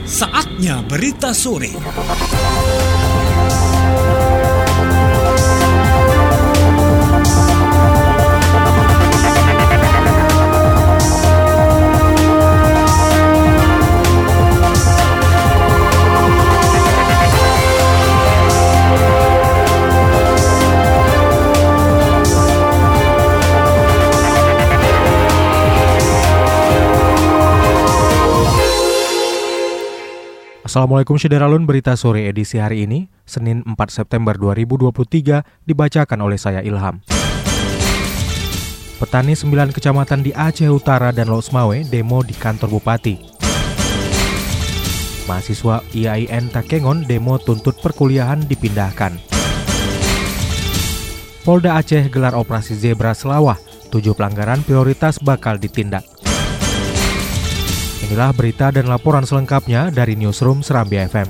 Saatnya berita sore. Assalamualaikum Syederalun, berita sore edisi hari ini, Senin 4 September 2023, dibacakan oleh saya Ilham. Petani 9 kecamatan di Aceh Utara dan Losmawe demo di kantor Bupati. Mahasiswa IAIN Takengon demo tuntut perkuliahan dipindahkan. Polda Aceh gelar operasi Zebra Selawah, 7 pelanggaran prioritas bakal ditindak. Inilah berita dan laporan selengkapnya dari Newsroom Serambi FM.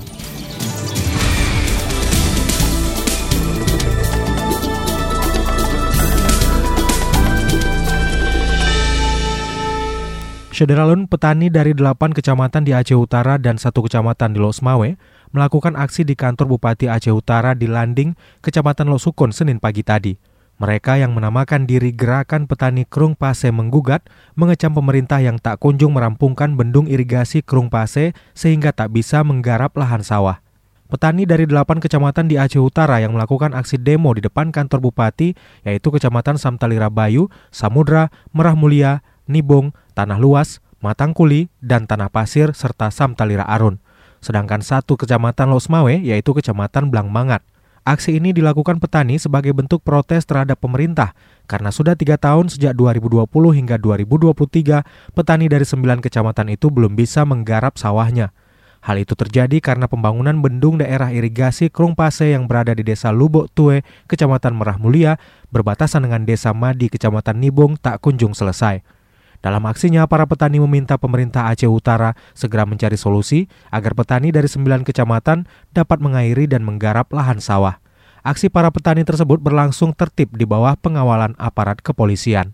Syederalun, petani dari 8 kecamatan di Aceh Utara dan 1 kecamatan di Losmawe melakukan aksi di kantor Bupati Aceh Utara di Landing, Kecamatan Losukon, Senin pagi tadi. Mereka yang menamakan diri Gerakan Petani Krung Pase menggugat, mengecam pemerintah yang tak kunjung merampungkan bendung irigasi Krung Pase sehingga tak bisa menggarap lahan sawah. Petani dari 8 kecamatan di Aceh Utara yang melakukan aksi demo di depan kantor Bupati, yaitu Kecamatan Samtalira Bayu, Samudra, Merah Mulia, Nibung, Tanah Luas, Matangkuli, dan Tanah Pasir, serta Samtalira Arun. Sedangkan 1 kecamatan Losmawe, yaitu Kecamatan Blangmangat. Aksi ini dilakukan petani sebagai bentuk protes terhadap pemerintah karena sudah 3 tahun sejak 2020 hingga 2023 petani dari 9 kecamatan itu belum bisa menggarap sawahnya. Hal itu terjadi karena pembangunan bendung daerah irigasi Krung Pase yang berada di Desa Lubok Tue, Kecamatan Merah Mulia, berbatasan dengan Desa Madi, Kecamatan Nibung tak kunjung selesai. Dalam aksinya, para petani meminta pemerintah Aceh Utara segera mencari solusi agar petani dari 9 kecamatan dapat mengairi dan menggarap lahan sawah. Aksi para petani tersebut berlangsung tertib di bawah pengawalan aparat kepolisian.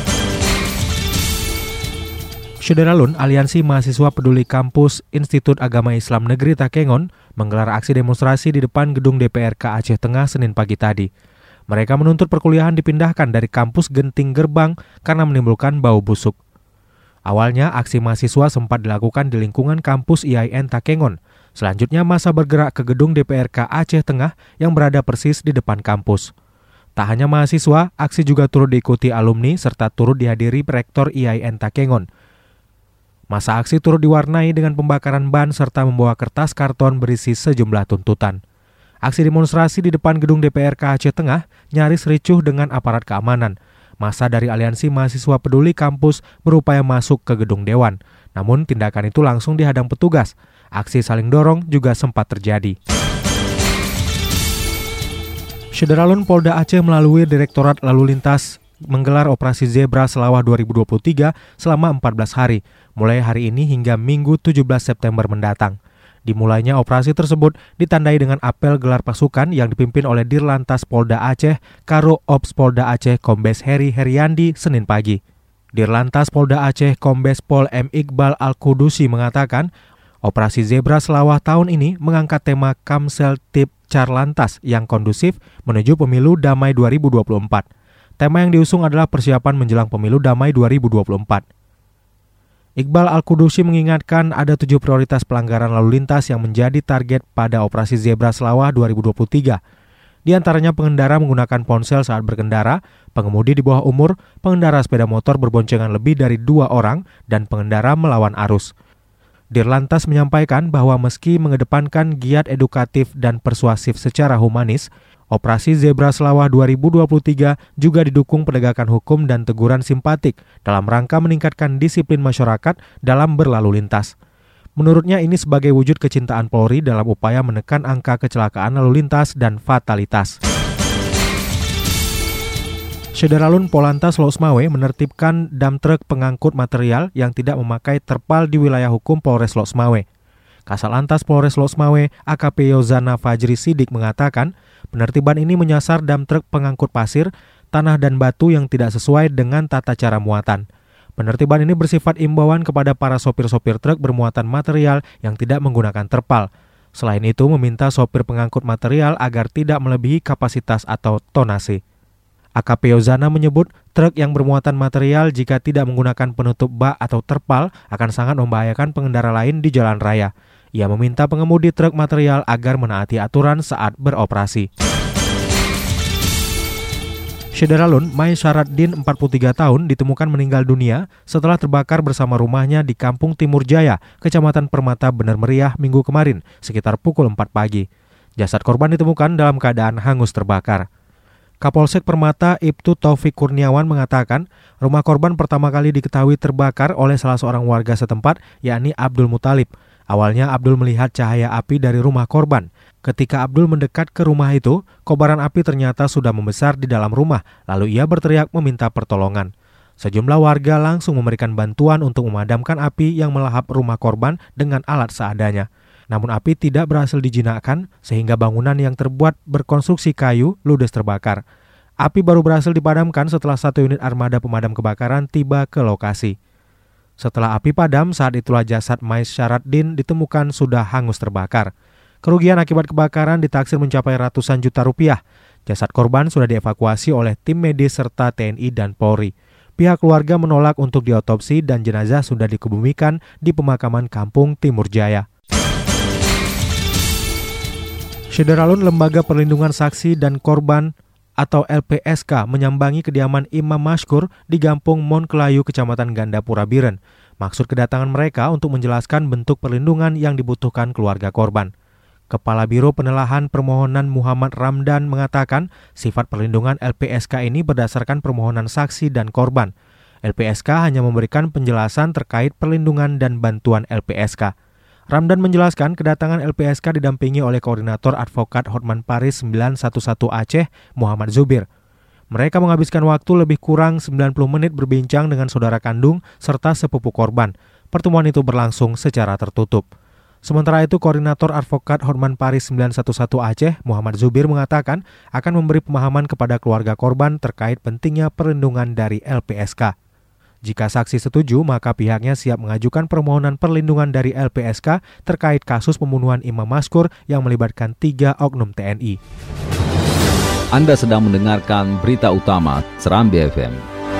Syederalun, Aliansi Mahasiswa Peduli Kampus Institut Agama Islam Negeri Takengon menggelar aksi demonstrasi di depan gedung DPRK Aceh Tengah Senin pagi tadi. Mereka menuntut perkuliahan dipindahkan dari kampus Genting Gerbang karena menimbulkan bau busuk. Awalnya, aksi mahasiswa sempat dilakukan di lingkungan kampus IAIN Takengon. Selanjutnya, masa bergerak ke gedung DPRK Aceh Tengah yang berada persis di depan kampus. Tak hanya mahasiswa, aksi juga turut diikuti alumni serta turut dihadiri Rektor IAIN Takengon. Masa aksi turut diwarnai dengan pembakaran ban serta membawa kertas karton berisi sejumlah tuntutan. Aksi demonstrasi di depan gedung DPRK Aceh Tengah nyaris ricuh dengan aparat keamanan. Masa dari Aliansi Mahasiswa Peduli Kampus berupaya masuk ke gedung Dewan. Namun tindakan itu langsung dihadang petugas. Aksi saling dorong juga sempat terjadi. Syederalun, Polda Aceh melalui Direktorat Lalu Lintas menggelar operasi Zebra Selawah 2023 selama 14 hari, mulai hari ini hingga Minggu 17 September mendatang. Dimulainya operasi tersebut ditandai dengan apel gelar pasukan yang dipimpin oleh Dirlantas Polda Aceh, Karo Ops Polda Aceh Kombes Heri Heriandi Senin pagi. Dirlantas Polda Aceh Kombes Pol M. Iqbal Al-Kudusi mengatakan, operasi Zebra Selawah tahun ini mengangkat tema Kamsel Tip Carlantas yang kondusif menuju pemilu damai 2024. Tema yang diusung adalah persiapan menjelang pemilu damai 2024. Iqbal Al-Kudusi mengingatkan ada 7 prioritas pelanggaran lalu lintas yang menjadi target pada operasi Zebra Selawah 2023. Di antaranya pengendara menggunakan ponsel saat berkendara, pengemudi di bawah umur, pengendara sepeda motor berboncengan lebih dari 2 orang, dan pengendara melawan arus. Dirlantas menyampaikan bahwa meski mengedepankan giat edukatif dan persuasif secara humanis, operasi Zebra Selawah 2023 juga didukung penegakan hukum dan teguran simpatik dalam rangka meningkatkan disiplin masyarakat dalam berlalu lintas. Menurutnya ini sebagai wujud kecintaan Polri dalam upaya menekan angka kecelakaan lalu lintas dan fatalitas. Syederalun, Polantas Losmawe menertibkan dam truk pengangkut material yang tidak memakai terpal di wilayah hukum Polres Losmawe. Kasalantas Polres Losmawe AKP Yozana Fajri Sidik mengatakan, penertiban ini menyasar dam truk pengangkut pasir, tanah dan batu yang tidak sesuai dengan tata cara muatan. Penertiban ini bersifat imbauan kepada para sopir-sopir truk bermuatan material yang tidak menggunakan terpal. Selain itu, meminta sopir pengangkut material agar tidak melebihi kapasitas atau tonase. AKP Yozana menyebut truk yang bermuatan material jika tidak menggunakan penutup bak atau terpal akan sangat membahayakan pengendara lain di jalan raya. Ia meminta pengemudi truk material agar menaati aturan saat beroperasi. Syederalun Mai Syaraddin 43 tahun ditemukan meninggal dunia setelah terbakar bersama rumahnya di Kampung Timur Jaya, Kecamatan Permata, Bener Meriah, Minggu kemarin, sekitar pukul 4 pagi. Jasad korban ditemukan dalam keadaan hangus terbakar. Kapolsek Permata Ibtu Taufik Kurniawan mengatakan rumah korban pertama kali diketahui terbakar oleh salah seorang warga setempat, yakni Abdul Muthalib. Awalnya Abdul melihat cahaya api dari rumah korban. Ketika Abdul mendekat ke rumah itu, kobaran api ternyata sudah membesar di dalam rumah, lalu ia berteriak meminta pertolongan. Sejumlah warga langsung memberikan bantuan untuk memadamkan api yang melahap rumah korban dengan alat seadanya. Namun api tidak berhasil dijinakkan sehingga bangunan yang terbuat berkonstruksi kayu ludes terbakar. Api baru berhasil dipadamkan setelah 1 unit armada pemadam kebakaran tiba ke lokasi. Setelah api padam, saat itulah jasad Mai Syaraddin ditemukan sudah hangus terbakar. Kerugian akibat kebakaran ditaksir mencapai ratusan juta rupiah. Jasad korban sudah dievakuasi oleh tim medis serta TNI dan Polri. Pihak keluarga menolak untuk diotopsi dan jenazah sudah dikebumikan di pemakaman Kampung Timur Jaya. Syederalun Lembaga Perlindungan Saksi dan Korban atau LPSK menyambangi kediaman Imam Mashkur di Gampung Mon Kelayu, Kecamatan Gandapura Biren. Maksud kedatangan mereka untuk menjelaskan bentuk perlindungan yang dibutuhkan keluarga korban. Kepala Biro Penelahan Permohonan Muhammad Ramdan mengatakan sifat perlindungan LPSK ini berdasarkan permohonan saksi dan korban. LPSK hanya memberikan penjelasan terkait perlindungan dan bantuan LPSK. Ramdan menjelaskan kedatangan LPSK didampingi oleh Koordinator Advokat Hotman Paris 911 Aceh, Muhammad Zubir. Mereka menghabiskan waktu lebih kurang 90 menit berbincang dengan saudara kandung serta sepupu korban. Pertemuan itu berlangsung secara tertutup. Sementara itu, Koordinator Advokat Hotman Paris 911 Aceh, Muhammad Zubir mengatakan akan memberi pemahaman kepada keluarga korban terkait pentingnya perlindungan dari LPSK. Jika saksi setuju, maka pihaknya siap mengajukan permohonan perlindungan dari LPSK terkait kasus pembunuhan Imam Mashkur yang melibatkan 3 oknum TNI. Anda sedang mendengarkan berita utama Serambi FM.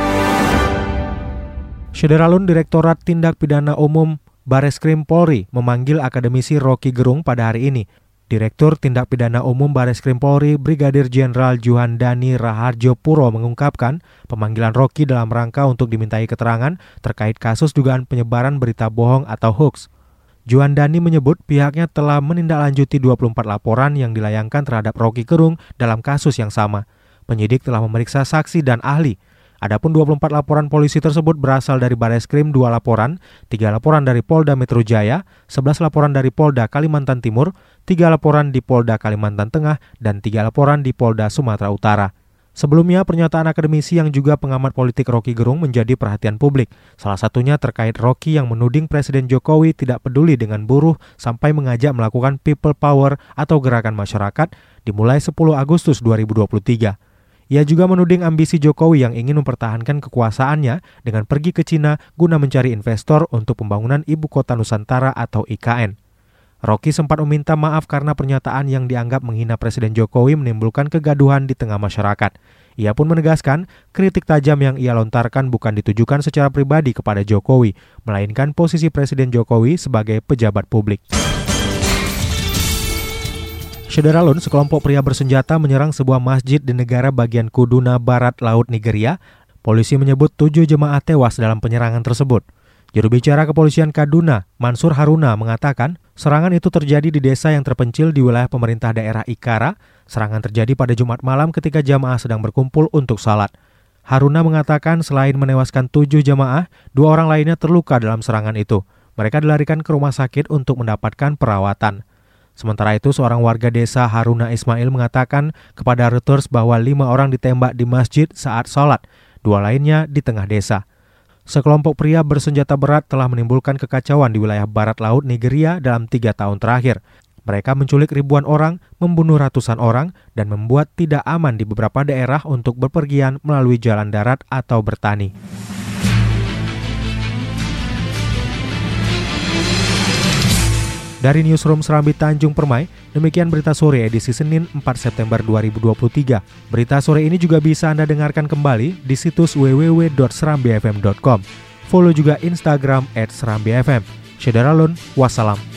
Syederalun Direktorat Tindak Pidana Umum Bareskrim Polri memanggil akademisi Rocky Gerung pada hari ini. Direktur Tindak Pidana Umum Bareskrim Polri Brigadir Jenderal Juhandani Raharjo Puro mengungkapkan pemanggilan Rocky dalam rangka untuk dimintai keterangan terkait kasus dugaan penyebaran berita bohong atau hoax. Juhandani menyebut pihaknya telah menindaklanjuti 24 laporan yang dilayangkan terhadap Rocky Gerung dalam kasus yang sama. Penyidik telah memeriksa saksi dan ahli. Adapun 24 laporan polisi tersebut berasal dari Bareskrim 2 laporan, 3 laporan dari Polda Metro Jaya, 11 laporan dari Polda Kalimantan Timur, 3 laporan di Polda Kalimantan Tengah, dan 3 laporan di Polda Sumatera Utara. Sebelumnya, pernyataan akademisi yang juga pengamat politik Rocky Gerung menjadi perhatian publik. Salah satunya terkait Rocky yang menuding Presiden Jokowi tidak peduli dengan buruh sampai mengajak melakukan people power atau gerakan masyarakat dimulai 10 Agustus 2023. Ia juga menuding ambisi Jokowi yang ingin mempertahankan kekuasaannya dengan pergi ke Cina guna mencari investor untuk pembangunan Ibu Kota Nusantara atau IKN. Rocky sempat meminta maaf karena pernyataan yang dianggap menghina Presiden Jokowi menimbulkan kegaduhan di tengah masyarakat. Ia pun menegaskan kritik tajam yang ia lontarkan bukan ditujukan secara pribadi kepada Jokowi, melainkan posisi Presiden Jokowi sebagai pejabat publik. Syederalun, sekelompok pria bersenjata menyerang sebuah masjid di negara bagian Kuduna Barat Laut Nigeria. Polisi menyebut 7 jemaah tewas dalam penyerangan tersebut. Juru bicara Kepolisian Kaduna, Mansur Haruna, mengatakan serangan itu terjadi di desa yang terpencil di wilayah pemerintah daerah Ikara. Serangan terjadi pada Jumat malam ketika jamaah sedang berkumpul untuk salat. Haruna mengatakan selain menewaskan 7 jamaah, 2 orang lainnya terluka dalam serangan itu. Mereka dilarikan ke rumah sakit untuk mendapatkan perawatan. Sementara itu, seorang warga desa Haruna Ismail mengatakan kepada Reuters bahwa 5 orang ditembak di masjid saat sholat, 2 lainnya di tengah desa. Sekelompok pria bersenjata berat telah menimbulkan kekacauan di wilayah barat laut Nigeria dalam 3 tahun terakhir. Mereka menculik ribuan orang, membunuh ratusan orang, dan membuat tidak aman di beberapa daerah untuk berpergian melalui jalan darat atau bertani. Dari Newsroom Serambi Tanjung Permai, demikian berita sore edisi Senin 4 September 2023. Berita sore ini juga bisa Anda dengarkan kembali di situs www.serambifm.com. Follow juga Instagram @serambifm. Syederalun, wassalam.